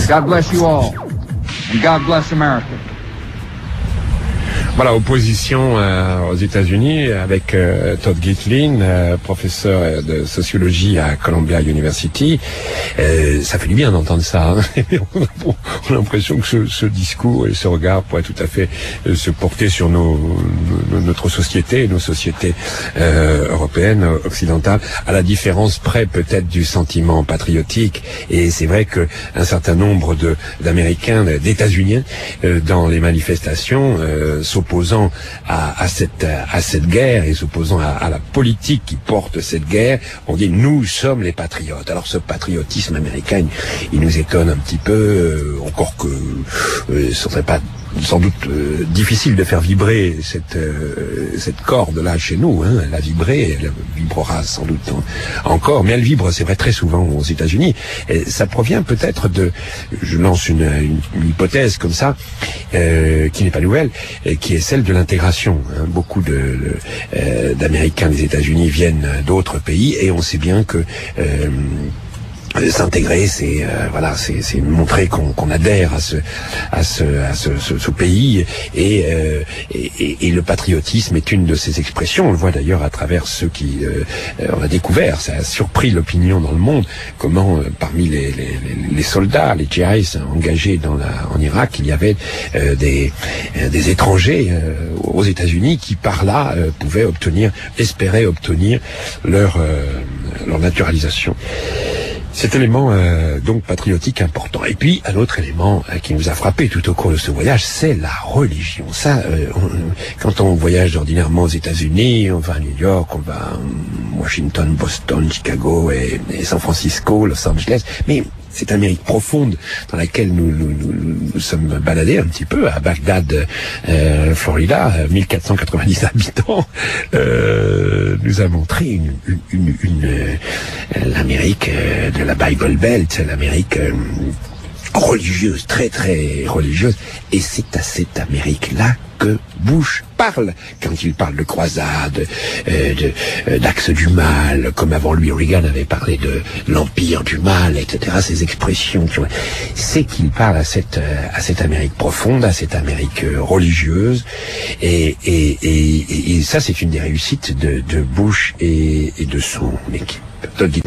God bless you all. And God bless America. Voilà, opposition aux États-Unis avec Todd Gitlin, professeur de sociologie à Columbia University. Ça fait du bien d'entendre ça. Hein. On a l'impression que ce discours et ce regard pourraient tout à fait se porter sur notre société, nos sociétés européennes, occidentales, à la différence près peut-être du sentiment patriotique. Et c'est vrai que un certain nombre d'Américains, d'États-Uniens, dans les manifestations, s'opposant à cette guerre et s'opposant à la politique qui porte cette guerre, on dit nous sommes les patriotes. Alors ce patriotisme américain, il nous étonne un petit peu, encore que ce serait pas sans doute difficile de faire vibrer cette corde-là chez nous. Hein. Elle a vibré, elle vibrera sans doute encore, mais elle vibre, c'est vrai, très souvent aux États-Unis. Et ça provient peut-être je lance une hypothèse comme ça, qui n'est pas nouvelle, qui est celle de l'intégration. Hein. Beaucoup d'Américains des États-Unis viennent d'autres pays, et on sait bien que s'intégrer, c'est montrer qu'on adhère à ce pays, et le patriotisme est une de ces expressions. On le voit d'ailleurs à travers ceux qui on a découvert, ça a surpris l'opinion dans le monde, comment parmi les soldats, les GIs engagés en Irak, il y avait des étrangers aux États-Unis qui par là espéraient obtenir leur naturalisation. Cet élément donc patriotique important. Et puis un autre élément qui nous a frappé tout au cours de ce voyage, c'est la religion. Ça, quand on voyage ordinairement aux États-Unis, on va à New York, on va à Washington, Boston, Chicago et San Francisco, Los Angeles, mais cette Amérique profonde dans laquelle nous sommes baladés un petit peu, à Bagdad, Florida, 1490 habitants, nous a montré l'Amérique de la Bible Belt, l'Amérique religieuse, très très religieuse, et c'est à cette Amérique-là que Bush parle, quand il parle de croisade, d'axe du mal, comme avant lui Reagan avait parlé de l'empire du mal, etc. Ces expressions, c'est qu'il parle à cette Amérique profonde, à cette Amérique religieuse, et ça c'est une des réussites de Bush et de son équipe.